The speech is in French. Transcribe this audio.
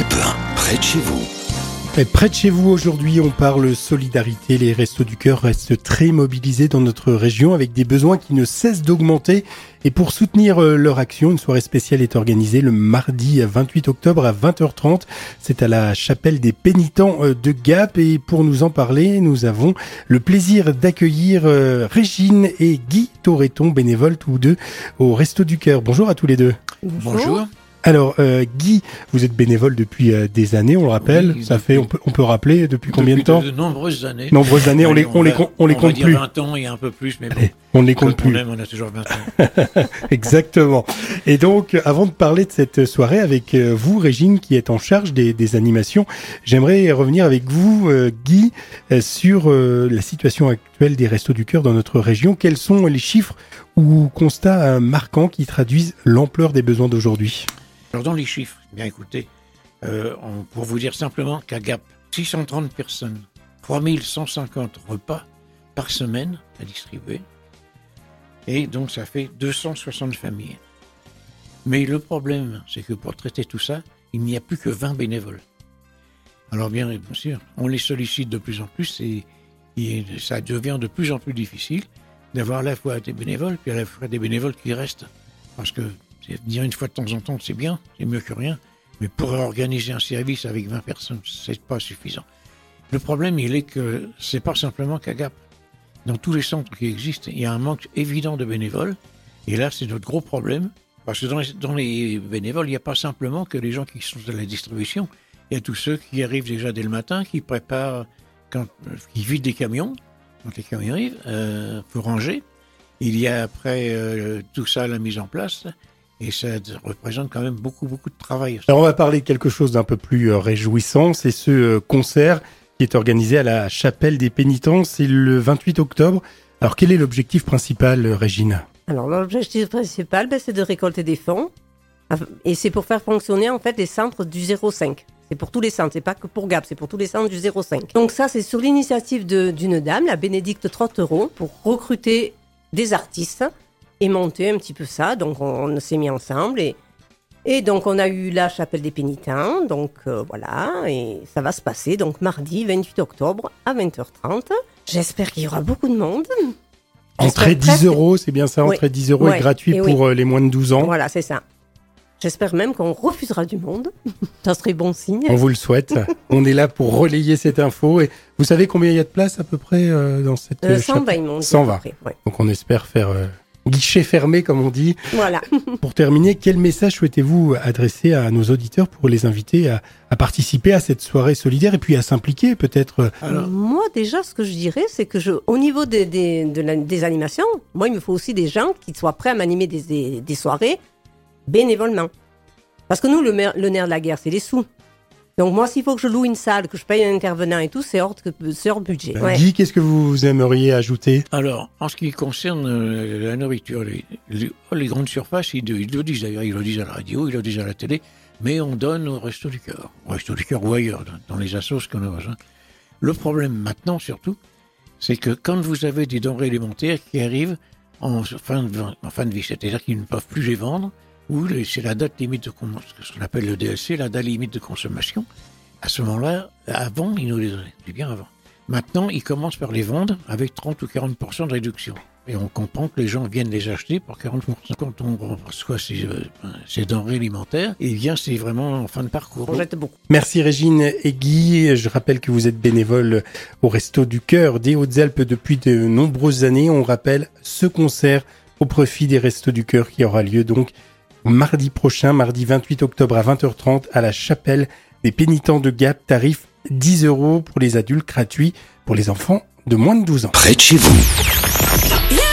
Alpes, près de chez vous. Et près de chez vous, aujourd'hui, on parle solidarité. Les Restos du Cœur restent très mobilisés dans notre région avec des besoins qui ne cessent d'augmenter. Et pour soutenir leur action, une soirée spéciale est organisée le mardi 28 octobre à 20h30. C'est à la chapelle des Pénitents de Gap. Et pour nous en parler, nous avons le plaisir d'accueillir Régine et Guy Toreton, bénévoles tous deux au Restos du Cœur. Bonjour à tous les deux. Bonjour. Alors Guy, vous êtes bénévole depuis des années, on le rappelle. Oui, Ça fait, on peut rappeler depuis combien de temps? De nombreuses années. Nombreuses années, on les compte plus. 20 ans et un peu plus, mais bon. Allez, on ne les compte plus. On a toujours 20 ans. Exactement. Et donc, avant de parler de cette soirée avec vous, Régine, qui est en charge des animations, j'aimerais revenir avec vous, Guy, sur la situation actuelle des Restos du Cœur dans notre région. Quels sont les chiffres ou constats marquants qui traduisent l'ampleur des besoins d'aujourd'hui? Alors dans les chiffres, bien écoutez, pour vous dire simplement qu'à Gap, 630 personnes, 3150 repas par semaine à distribuer, et donc ça fait 260 familles. Mais le problème, c'est que pour traiter tout ça, il n'y a plus que 20 bénévoles. Alors bien sûr, on les sollicite de plus en plus et ça devient de plus en plus difficile d'avoir à la fois des bénévoles, puis à la fois des bénévoles qui restent. Parce que dire une fois de temps en temps, c'est bien, c'est mieux que rien. Mais pour organiser un service avec 20 personnes, c'est pas suffisant. Le problème, il est que c'est pas simplement qu'à Gap. Dans tous les centres qui existent, il y a un manque évident de bénévoles. Et là, c'est notre gros problème. Parce que dans les bénévoles, il n'y a pas simplement que les gens qui sont de la distribution. Il y a tous ceux qui arrivent déjà dès le matin, qui préparent, qui vident des camions, quand les camions arrivent, pour ranger. Il y a après tout ça, la mise en place. Et ça représente quand même beaucoup de travail. Alors on va parler de quelque chose d'un peu plus réjouissant, c'est ce concert qui est organisé à la chapelle des Pénitents, c'est le 28 octobre. Alors quel est l'objectif principal, Régine? Alors l'objectif principal, c'est de récolter des fonds, et c'est pour faire fonctionner en fait les centres du 05. C'est pour tous les centres, c'est pas que pour Gap, c'est pour tous les centres du 05. Donc ça, c'est sur l'initiative d'une dame, la Bénédicte Trottereau, pour recruter des artistes et monter un petit peu ça. Donc on s'est mis ensemble et donc on a eu la chapelle des Pénitents, donc voilà, et ça va se passer donc mardi 28 octobre à 20h30. J'espère qu'il y aura beaucoup de monde. Entrée 10 €, c'est bien ça, entrée 10 € et gratuit pour les moins de 12 ans. Voilà, c'est ça. J'espère même qu'on refusera du monde. Ça serait bon signe. On vous le souhaite. On est là pour relayer cette info. Et vous savez combien il y a de places à peu près dans cette chapelle? 120, ils m'ont dit. 120. Ouais. Donc on espère faire guichet fermé, comme on dit. Voilà. Pour terminer, quel message souhaitez-vous adresser à nos auditeurs pour les inviter à participer à cette soirée solidaire et puis à s'impliquer peut-être? Alors, moi, déjà, ce que je dirais, c'est que au niveau des animations, moi, il me faut aussi des gens qui soient prêts à m'animer des soirées bénévolement. Parce que nous, le nerf de la guerre, c'est les sous. Donc moi, s'il faut que je loue une salle, que je paye un intervenant et tout, c'est hors budget. Ouais. Guy, qu'est-ce que vous aimeriez ajouter? Alors, en ce qui concerne la nourriture, les grandes surfaces, ils le disent d'ailleurs, ils le disent à la radio, ils le disent à la télé, mais on donne au Resto du Cœur ou ailleurs, dans les assos qu'on a besoin. Le problème maintenant, surtout, c'est que quand vous avez des denrées alimentaires qui arrivent en fin de vie, c'est-à-dire qu'ils ne peuvent plus les vendre, ou c'est la date limite de ce qu'on appelle le DLC, la date limite de consommation. À ce moment-là, avant, ils nous les donnaient, c'est bien avant. Maintenant, ils commencent par les vendre avec 30 ou 40% de réduction. Et on comprend que les gens viennent les acheter pour 40%. Quand on reçoit ces denrées alimentaires, et bien, c'est vraiment en fin de parcours. On jette beaucoup. Merci Régine et Guy. Je rappelle que vous êtes bénévole au Resto du Cœur des Hautes-Alpes depuis de nombreuses années. On rappelle ce concert au profit des Restos du Cœur qui aura lieu donc mardi prochain, mardi 28 octobre à 20h30 à la chapelle des Pénitents de Gap, tarif 10 € pour les adultes, gratuit pour les enfants de moins de 12 ans. Près de chez vous.